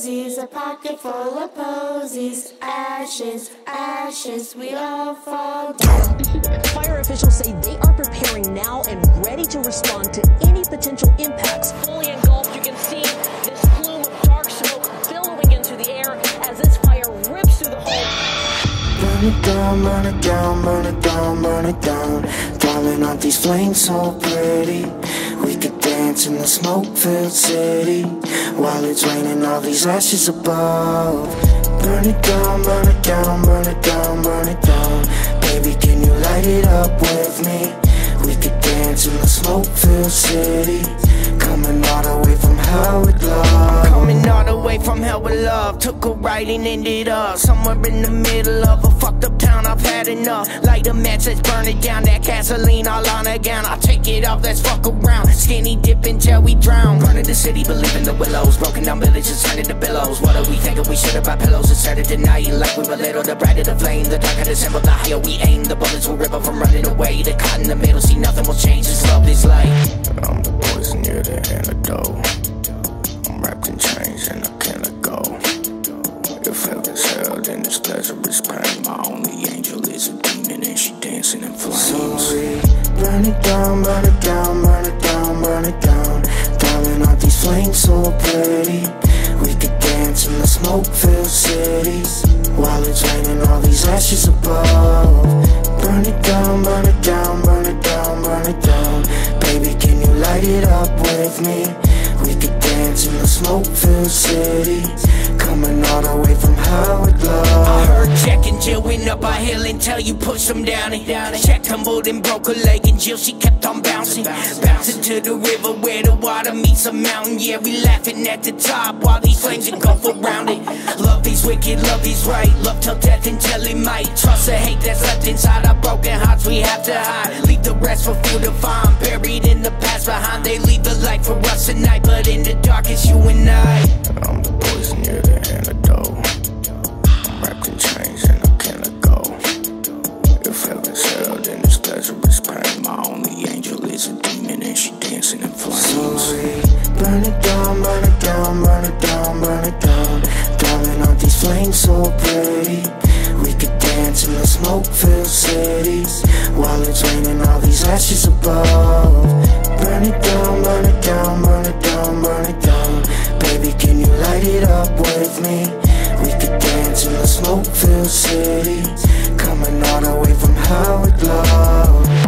rosies, a pocket full of posies. Ashes, ashes, we all fall down. Fire officials say they are preparing now and ready to respond to any potential impacts. Fully engulfed, you can see this plume of dark smoke billowing into the air as this fire rips through the hole. Burn it down, burn it down, burn it down, burn it down. Darling, aren't these flames so pretty? We could dance in the smoke-filled city while it's raining all these ashes above. Burn it down, burn it down, burn it down, burn it down. Baby, can you light it up with me? We could dance in the smoke-filled city, coming all the way from hell with love. Coming all the way from hell with love. Took a ride and ended up somewhere in the middle of a fucked up town. I've had enough. Light a match, let's burn it down. That gasoline all on again. I'll take it off, let's fuck around. Skinny dip until we drown. Burning the city, believe in the willows. Broken down villages, turning to billows. What are we thinking? We should have bought pillows instead of denying. Like we were little, the brighter the flame. The darker the symbol, the higher we aim. The bullets will rip up from running away. The caught in the middle, see nothing will change. This love, this light. I'm the poison, you're the antidote. I'm wrapped in chains and I can't let go. If heaven's hell, then this pleasure is pain. My only angel is a demon and she dancing in flames. So we burn it down, burn it down, burn it down, burn it down. Darling, aren't these flames so pretty? We could dance in the smoke-filled city while it's raining all these ashes above. Burn it down, burn it down, burn it down, burn it down. Baby, can you light it up with me? We could dance in the smoke-filled city, coming all the way from hell with love. I heard Jack and Jill went up a hill until you pushed them down it. Jack tumbled and broke a leg and Jill, she kept on bouncing. Bouncing to the river where the water meets a mountain. Yeah, we laughing at the top while these flames engulf around it. Love these wicked, love these right. Love till death until it might. Trust the hate that's left inside our broken hearts we have to hide. Leave the rest for few to find. Buried in the past behind. They leave the light for us tonight, but in the dark it's you and I. I'm the poison, you're the antidote. I'm wrapped in chains and I can't let go. If heaven's hell, then this pleasure is pain. My only angel is a demon and she dancing in flames. So we burn it down, burn it down, burn it down, burn it down. Darling, aren't these flames so pretty? We could dance in the smoke-filled city while it's raining all these ashes above. Burn it down, burn it down, burn it down, burn it down. Baby, can you light it up with me? We could dance in the smoke-filled city, coming all the way from hell with love.